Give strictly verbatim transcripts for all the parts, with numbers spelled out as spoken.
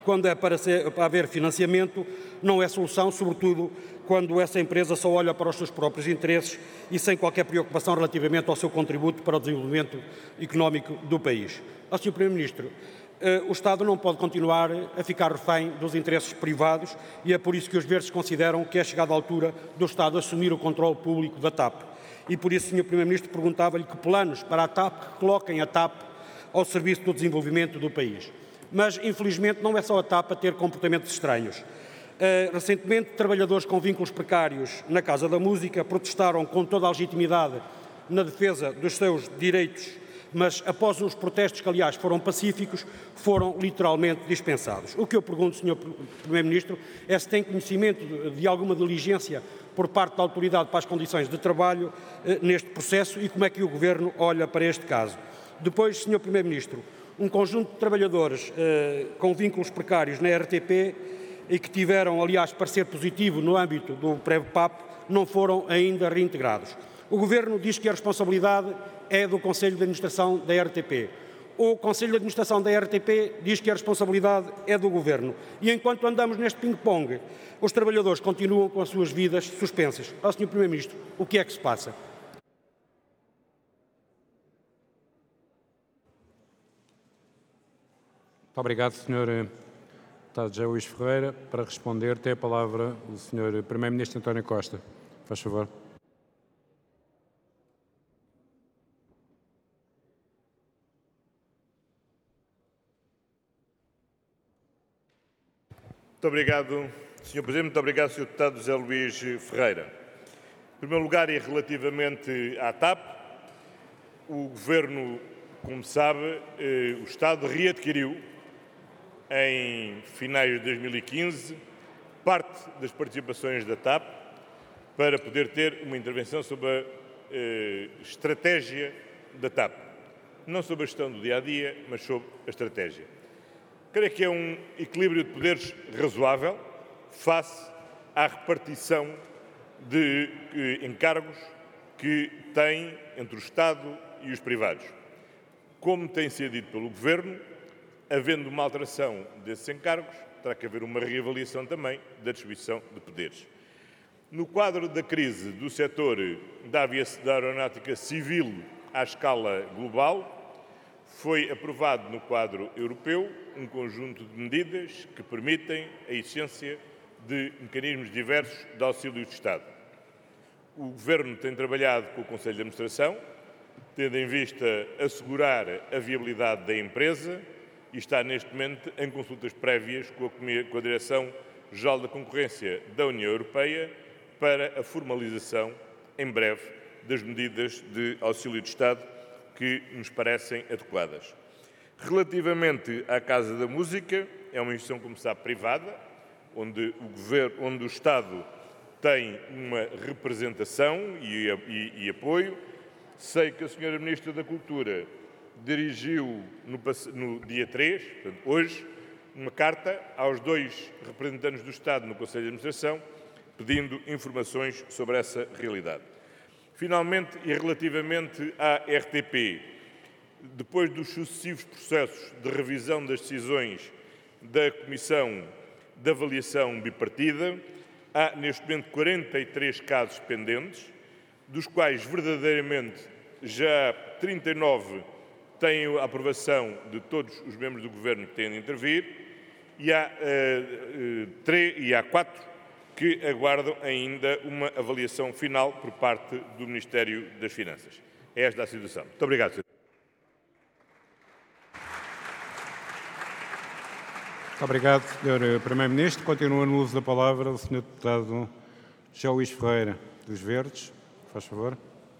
Quando é para, ser, para haver financiamento, não é solução, sobretudo quando essa empresa só olha para os seus próprios interesses e sem qualquer preocupação relativamente ao seu contributo para o desenvolvimento económico do país. Ao senhor Primeiro-Ministro, o Estado não pode continuar a ficar refém dos interesses privados e é por isso que os Verdes consideram que é chegada a altura do Estado assumir o controle público da TAP. E por isso, senhor Primeiro-Ministro, perguntava-lhe que planos para a TAP, que coloquem a TAP ao serviço do desenvolvimento do país. Mas, infelizmente, não é só a TAP a ter comportamentos estranhos. Uh, recentemente, trabalhadores com vínculos precários na Casa da Música protestaram com toda a legitimidade na defesa dos seus direitos, mas após os protestos, que aliás foram pacíficos, foram literalmente dispensados. O que eu pergunto, senhor Primeiro-Ministro, é se tem conhecimento de alguma diligência por parte da Autoridade para as Condições de Trabalho uh, neste processo e como é que o Governo olha para este caso. Depois, senhor Primeiro-Ministro, um conjunto de trabalhadores eh, com vínculos precários na R T P e que tiveram, aliás, parecer positivo no âmbito do Pré-P A P, não foram ainda reintegrados. O Governo diz que a responsabilidade é do Conselho de Administração da R T P. O Conselho de Administração da R T P diz que a responsabilidade é do Governo. E enquanto andamos neste ping-pong, os trabalhadores continuam com as suas vidas suspensas. Ó, senhor Primeiro-Ministro, o que é que se passa? Muito obrigado, senhor Deputado José Luís Ferreira. Para responder, tem a palavra o senhor Primeiro-Ministro António Costa. Faz favor. Muito obrigado, senhor Presidente. Muito obrigado, senhor Deputado José Luís Ferreira. Em primeiro lugar, e relativamente à TAP, o Governo, como sabe, eh, o Estado readquiriu em finais de dois mil e quinze, parte das participações da TAP para poder ter uma intervenção sobre a eh, estratégia da TAP. Não sobre a gestão do dia-a-dia, mas sobre a estratégia. Creio que é um equilíbrio de poderes razoável face à repartição de eh, encargos que tem entre o Estado e os privados. Como tem sido dito pelo Governo, havendo uma alteração desses encargos, terá que haver uma reavaliação também da distribuição de poderes. No quadro da crise do setor da aeronáutica civil à escala global, foi aprovado no quadro europeu um conjunto de medidas que permitem a existência de mecanismos diversos de auxílio do Estado. O Governo tem trabalhado com o Conselho de Administração, tendo em vista assegurar a viabilidade da empresa, e está neste momento em consultas prévias com a, com a Direção-Geral da Concorrência da União Europeia para a formalização, em breve, das medidas de auxílio de Estado que nos parecem adequadas. Relativamente à Casa da Música, é uma instituição, como sabe, privada, onde o, governo, onde o Estado tem uma representação e, e, e apoio. Sei que a senhora Ministra da Cultura dirigiu no, no dia três, portanto, hoje, uma carta aos dois representantes do Estado no Conselho de Administração, pedindo informações sobre essa realidade. Finalmente, e relativamente à R T P, depois dos sucessivos processos de revisão das decisões da Comissão de Avaliação Bipartida, há neste momento quarenta e três casos pendentes, dos quais verdadeiramente já trinta e nove têm a aprovação de todos os membros do Governo que têm de intervir e há, uh, uh, três, e há quatro que aguardam ainda uma avaliação final por parte do Ministério das Finanças. É esta a situação. Muito obrigado, senhor. Muito obrigado, senhor Primeiro-Ministro. Continua no uso da palavra o senhor Deputado José Luís Ferreira, dos Verdes. Faz favor.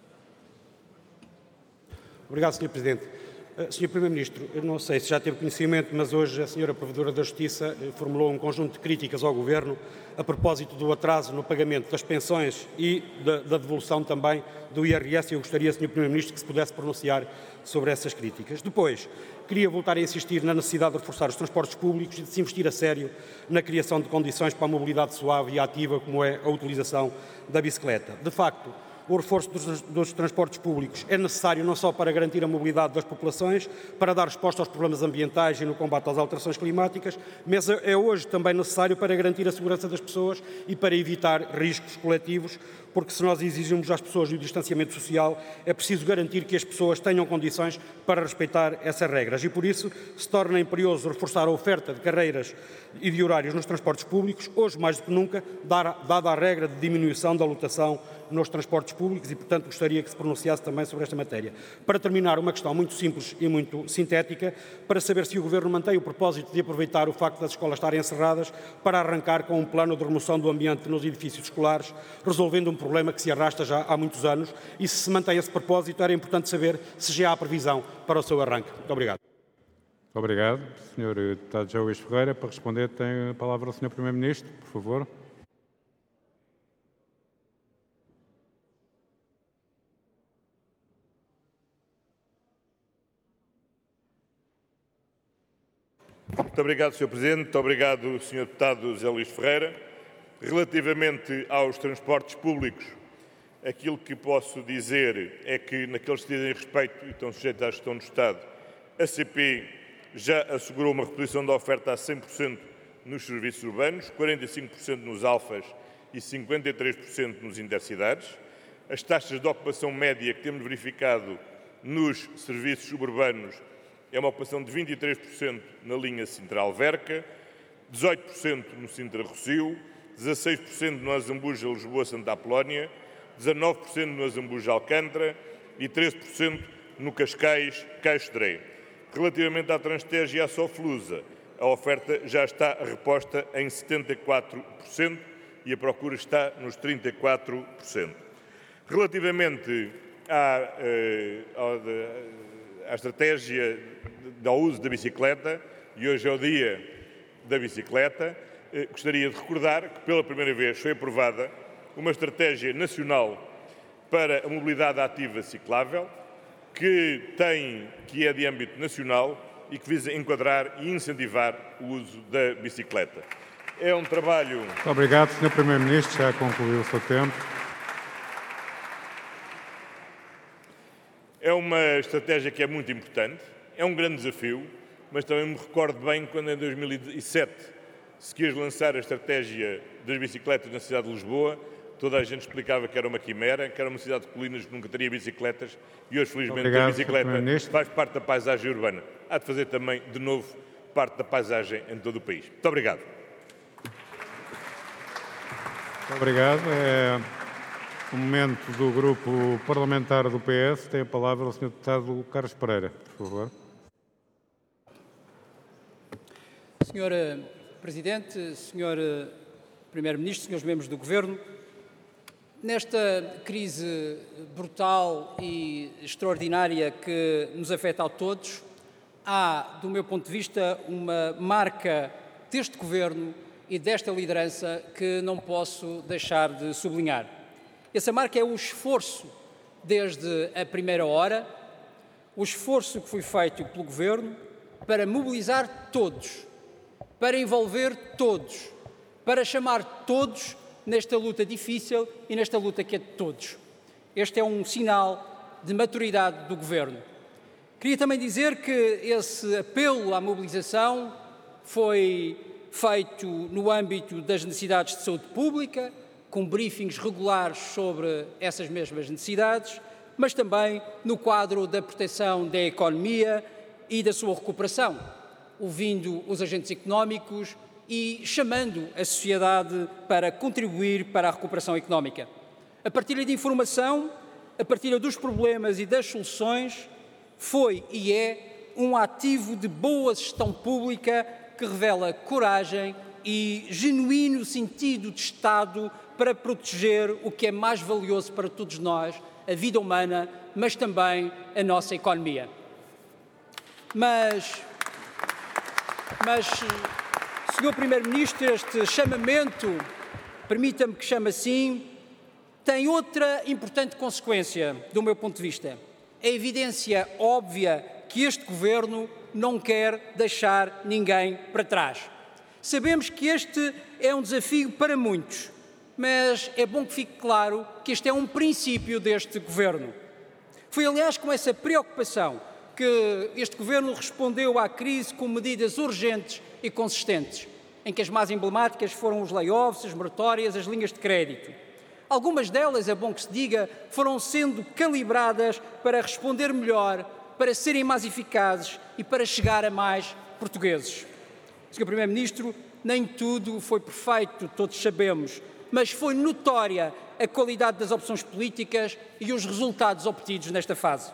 Obrigado, senhor Presidente. senhor Primeiro-Ministro, eu não sei se já teve conhecimento, mas hoje a senhora Provedora da Justiça formulou um conjunto de críticas ao Governo a propósito do atraso no pagamento das pensões e da, da devolução também do I R S. Eu gostaria, senhor Primeiro-Ministro, que se pudesse pronunciar sobre essas críticas. Depois, queria voltar a insistir na necessidade de reforçar os transportes públicos e de se investir a sério na criação de condições para a mobilidade suave e ativa, como é a utilização da bicicleta. De facto, O reforço dos, dos transportes públicos é necessário não só para garantir a mobilidade das populações, para dar resposta aos problemas ambientais e no combate às alterações climáticas, mas é hoje também necessário para garantir a segurança das pessoas e para evitar riscos coletivos, porque se nós exigimos às pessoas o distanciamento social, é preciso garantir que as pessoas tenham condições para respeitar essas regras. E por isso se torna imperioso reforçar a oferta de carreiras e de horários nos transportes públicos, hoje mais do que nunca, dada a regra de diminuição da lotação nos transportes públicos e, portanto, gostaria que se pronunciasse também sobre esta matéria. Para terminar, uma questão muito simples e muito sintética, para saber se o Governo mantém o propósito de aproveitar o facto das escolas estarem encerradas para arrancar com um plano de remoção do ambiente nos edifícios escolares, resolvendo um problema que se arrasta já há muitos anos, e se se mantém esse propósito, era importante saber se já há previsão para o seu arranque. Muito obrigado. Muito obrigado. senhor Deputado José Luís Ferreira, para responder, tem a palavra o senhor Primeiro-Ministro, por favor. Muito obrigado, senhor Presidente. Muito obrigado, senhor Deputado José Luís Ferreira. Relativamente aos transportes públicos, aquilo que posso dizer é que, naqueles que dizem respeito e estão sujeitos à gestão do Estado, a C P já assegurou uma reposição da oferta a cem por cento nos serviços urbanos, quarenta e cinco por cento nos alfas e cinquenta e três por cento nos intercidades. As taxas de ocupação média que temos verificado nos serviços suburbanos é uma ocupação de vinte e três por cento na linha Sintra-Alverca, dezoito por cento no Sintra-Rossio, dezasseis por cento no Azambuja-Lisboa-Santa Apolónia, dezanove por cento no Azambuja-Alcântara e treze por cento no Cascais-Caixo-Dré. Relativamente à Transtejo e à Soflusa, a oferta já está reposta em setenta e quatro por cento e a procura está nos trinta e quatro por cento. Relativamente à, à, à estratégia do uso da bicicleta, e hoje é o dia da bicicleta, gostaria de recordar que pela primeira vez foi aprovada uma estratégia nacional para a mobilidade ativa ciclável, que, tem, que é de âmbito nacional e que visa enquadrar e incentivar o uso da bicicleta. É um trabalho... Muito obrigado, senhor Primeiro-Ministro. Já concluiu o seu tempo. É uma estratégia que é muito importante, é um grande desafio, mas também me recordo bem quando em dois mil e sete se quis lançar a estratégia das bicicletas na cidade de Lisboa, toda a gente explicava que era uma quimera, que era uma cidade de colinas que nunca teria bicicletas e hoje, felizmente, obrigado, a bicicleta faz parte da paisagem urbana. Há de fazer também, de novo, parte da paisagem em todo o país. Muito obrigado. Muito obrigado. É o momento do Grupo Parlamentar do P S. Tem a palavra o senhor Deputado Carlos Pereira, por favor. senhor Presidente, senhor Primeiro-Ministro, senhores membros do Governo, nesta crise brutal e extraordinária que nos afeta a todos, há, do meu ponto de vista, uma marca deste Governo e desta liderança que não posso deixar de sublinhar. Essa marca é o esforço desde a primeira hora, o esforço que foi feito pelo Governo para mobilizar todos, para envolver todos, para chamar todos nesta luta difícil e nesta luta que é de todos. Este é um sinal de maturidade do Governo. Queria também dizer que esse apelo à mobilização foi feito no âmbito das necessidades de saúde pública, com briefings regulares sobre essas mesmas necessidades, mas também no quadro da proteção da economia e da sua recuperação, ouvindo os agentes económicos e chamando a sociedade para contribuir para a recuperação económica. A partilha de informação, a partilha dos problemas e das soluções foi e é um ativo de boa gestão pública que revela coragem e genuíno sentido de Estado para proteger o que é mais valioso para todos nós, a vida humana, mas também a nossa economia. Mas, mas senhor Primeiro-Ministro, este chamamento, permita-me que chame assim, tem outra importante consequência, do meu ponto de vista. A evidência óbvia que este Governo não quer deixar ninguém para trás. Sabemos que este é um desafio para muitos, mas é bom que fique claro que este é um princípio deste Governo. Foi, aliás, com essa preocupação que este Governo respondeu à crise com medidas urgentes e consistentes, em que as mais emblemáticas foram os layoffs, as moratórias, as linhas de crédito. Algumas delas, é bom que se diga, foram sendo calibradas para responder melhor, para serem mais eficazes e para chegar a mais portugueses. senhor Primeiro-Ministro, nem tudo foi perfeito, todos sabemos, mas foi notória a qualidade das opções políticas e os resultados obtidos nesta fase.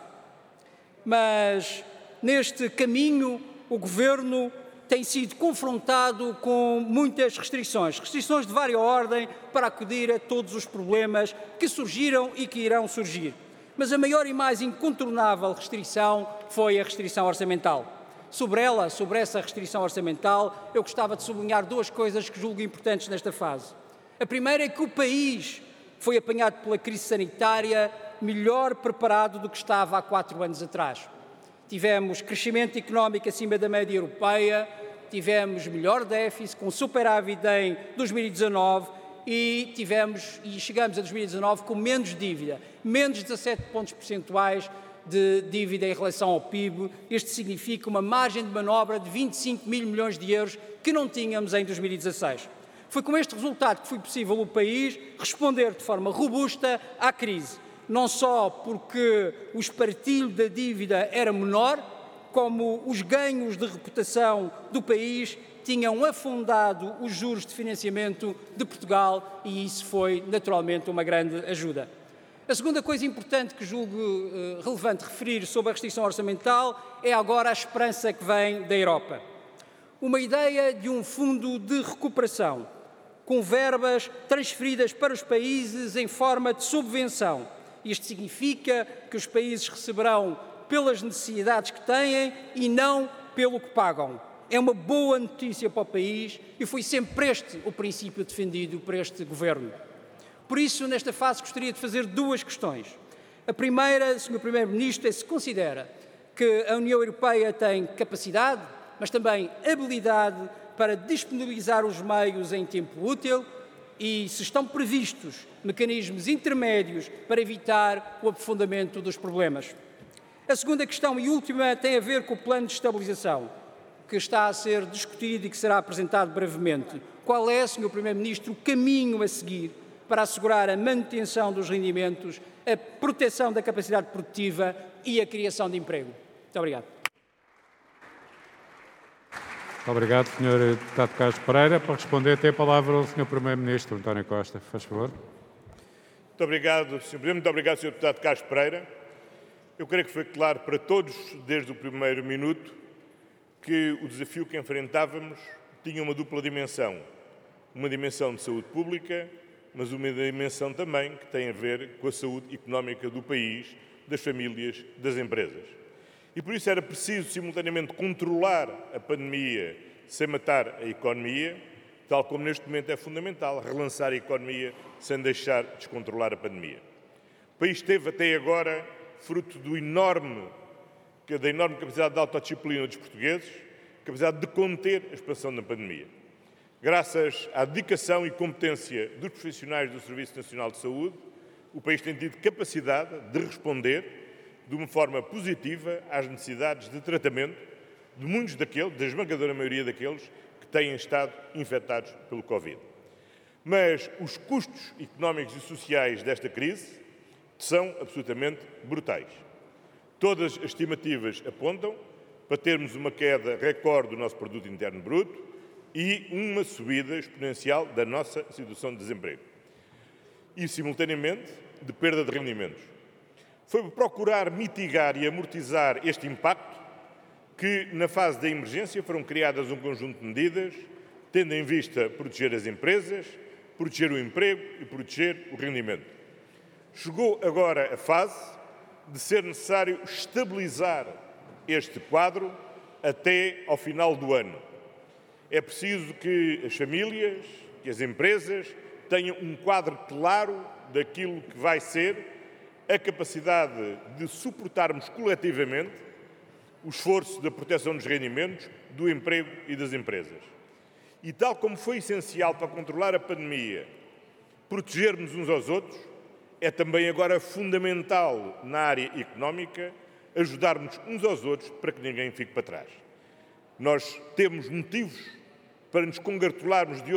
Mas, neste caminho, o Governo tem sido confrontado com muitas restrições, restrições de várias ordem para acudir a todos os problemas que surgiram e que irão surgir. Mas a maior e mais incontornável restrição foi a restrição orçamental. Sobre ela, sobre essa restrição orçamental, eu gostava de sublinhar duas coisas que julgo importantes nesta fase. A primeira é que o país foi apanhado pela crise sanitária melhor preparado do que estava há quatro anos atrás. Tivemos crescimento económico acima da média europeia, tivemos melhor déficit, com superávit em dois mil e dezanove e, tivemos, e chegamos a dois mil e dezanove com menos dívida, menos dezassete pontos percentuais de dívida em relação ao P I B. Isto significa uma margem de manobra de vinte e cinco mil milhões de euros que não tínhamos em dois mil e dezasseis. Foi com este resultado que foi possível o país responder de forma robusta à crise. Não só porque o espartilho da dívida era menor, como os ganhos de reputação do país tinham afundado os juros de financiamento de Portugal e isso foi, naturalmente, uma grande ajuda. A segunda coisa importante que julgo uh, relevante referir sobre a restrição orçamental é agora a esperança que vem da Europa. Uma ideia de um fundo de recuperação, com verbas transferidas para os países em forma de subvenção. Isto significa que os países receberão pelas necessidades que têm e não pelo que pagam. É uma boa notícia para o país e foi sempre este o princípio defendido por este Governo. Por isso, nesta fase, gostaria de fazer duas questões. A primeira, senhor Primeiro-Ministro, é se considera que a União Europeia tem capacidade, mas também habilidade para disponibilizar os meios em tempo útil e se estão previstos mecanismos intermédios para evitar o aprofundamento dos problemas. A segunda questão e última tem a ver com o plano de estabilização, que está a ser discutido e que será apresentado brevemente. Qual é, senhor Primeiro-Ministro, o caminho a seguir para assegurar a manutenção dos rendimentos, a proteção da capacidade produtiva e a criação de emprego? Muito obrigado. Obrigado, senhor Deputado Carlos Pereira. Para responder, tem a palavra o senhor Primeiro-Ministro, António Costa. Faz favor. Muito obrigado, senhor Presidente. Muito obrigado, senhor Deputado Carlos Pereira. Eu creio que foi claro para todos, desde o primeiro minuto, que o desafio que enfrentávamos tinha uma dupla dimensão. Uma dimensão de saúde pública, mas uma dimensão também que tem a ver com a saúde económica do país, das famílias, das empresas. E por isso era preciso, simultaneamente, controlar a pandemia sem matar a economia, tal como neste momento é fundamental relançar a economia sem deixar descontrolar a pandemia. O país teve até agora, fruto do enorme, da enorme capacidade de autodisciplina dos portugueses, capacidade de conter a expansão da pandemia. Graças à dedicação e competência dos profissionais do Serviço Nacional de Saúde, o país tem tido capacidade de responder de uma forma positiva às necessidades de tratamento de muitos daqueles, da esmagadora maioria daqueles que têm estado infectados pelo Covid. Mas os custos económicos e sociais desta crise são absolutamente brutais. Todas as estimativas apontam para termos uma queda recorde do nosso produto interno bruto e uma subida exponencial da nossa situação de desemprego. E, simultaneamente, de perda de rendimentos. Foi para procurar mitigar e amortizar este impacto que, na fase da emergência, foram criadas um conjunto de medidas, tendo em vista proteger as empresas, proteger o emprego e proteger o rendimento. Chegou agora a fase de ser necessário estabilizar este quadro até ao final do ano. É preciso que as famílias, que as empresas tenham um quadro claro daquilo que vai ser a capacidade de suportarmos coletivamente o esforço da proteção dos rendimentos, do emprego e das empresas. E tal como foi essencial para controlar a pandemia, protegermos uns aos outros, é também agora fundamental na área económica ajudarmos uns aos outros para que ninguém fique para trás. Nós temos motivos para nos congratularmos de